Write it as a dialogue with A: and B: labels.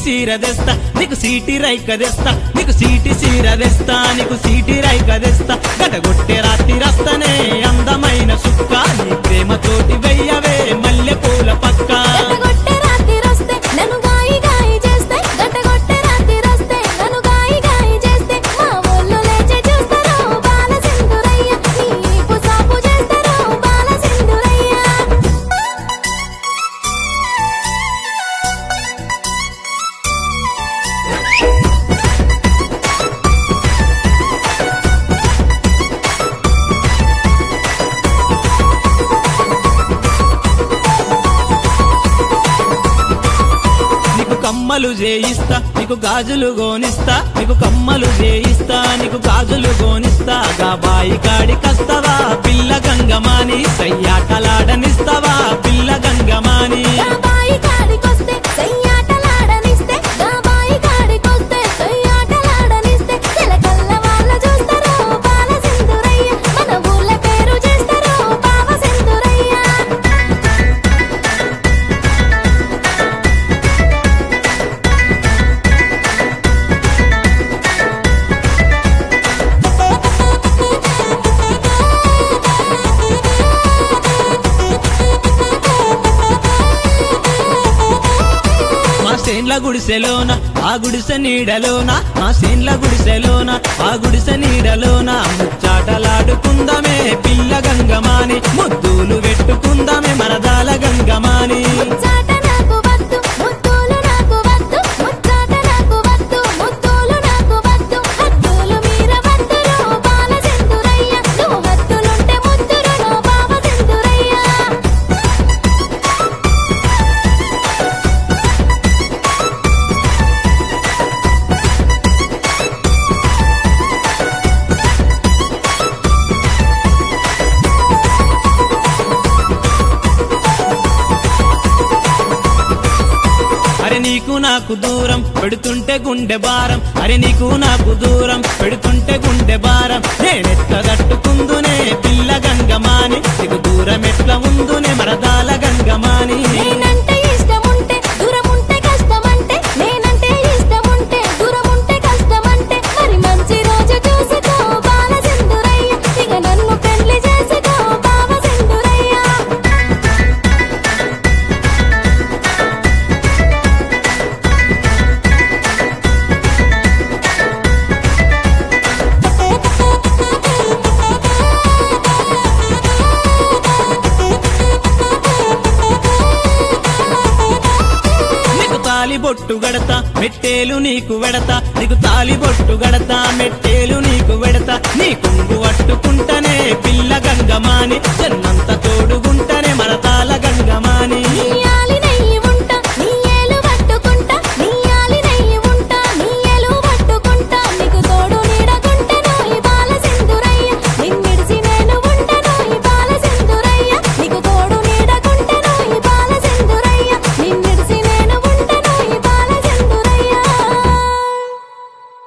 A: సీర తెస్తా నీకు సీటి రైక తెస్తా నీకు సీటి సీర తెస్తా నీకు సీటి రైక తెస్తా గడగొట్టే రాత్రి రస్తనే అందమైన సుక్క నీ ప్రేమతోటి వెయ్యవే మల్లె పూల పక్క
B: గట్టగొట్టే రాత్రి రస్తే నన్ను గాయి గాయి చేస్తే గట్టగొట్టే రాత్రి రస్తే నన్ను గాయి గాయి చేస్తే మా ఊళ్ళో లేచి చూస్తారో బాల సింధురయ్య నీకు సాపు చేస్తారో బాల సింధురయ్య
A: నీకు కమ్మలు చేయిస్తా నీకు గాజులు గోనిస్తా నీకు కమ్మలు చేయిస్తా నీకు గాజులు గోనిస్తా గా బాయి కాడికస్తవా పిల్ల గంగమాని సయ్యాటలాడనిస్తవా పిల్ల గంగమాని
B: గా బాయి కాడికొస్తే సయ్యాటలాడనిస్తే గా బాయి కాడికొస్తే సయ్యాటలాడనిస్తే చిలకల్ల వాళ్ళ చూస్తారో బాల సింధురయ్య మన ఊళ్ళ పేరు చేస్తారో బావ సింధురయ్య
A: మా సేన్ల గుడిసెలోన ఆ గుడిసె నీడలోన మా సేన్ల గుడిసెలోన ఆ గుడిసె నీడలోన ముచ్చాటలాడుకుందామే పిల్ల గంగమాని ముద్దులు పెట్టుకుందామే మరదాల గంగమాని
B: ముచ్చాట నాకు వద్దు ముద్దులు నాకు వద్దు ముచ్చాట నాకు వద్దు ముద్దులు నాకు వద్దు హద్దులు మీర వద్దురో బాల సింధురయ్య నువ్వు హద్దులుంటే ముద్దురు నా బావ సింధురయ్య
A: అరే నీకు నాకు దూరం పెడుతుంటే గుండె భారం అరే నీకు నాకు దూరం పెడుతుంటే గుండె భారం నేనెట్ల తట్టుకుందునే పిల్ల గంగమాని నీకు దూరం ఎట్లా ఉందునే మరదాల గంగమాని
B: నేనంటే ఇష్టముంటే దూరముంటే కష్టమంటే నేనంటే ఇష్టముంటే దూరముంటే కష్టమంటే మరి మంచి రోజు చూసుకో బాల సింధురయ్య ఇక నన్ను పెళ్లి చేసుకో బావ సింధురయ్య
A: నీకు తాలి బొట్టు గడతా మెట్టేలు నీకు వెడతా నీకు తాలి బొట్టు గడతా మెట్టేలు నీకు వెడతా నీ కొంగు పట్టుకుంటనే పిల్ల గంగమాని చెన్నంత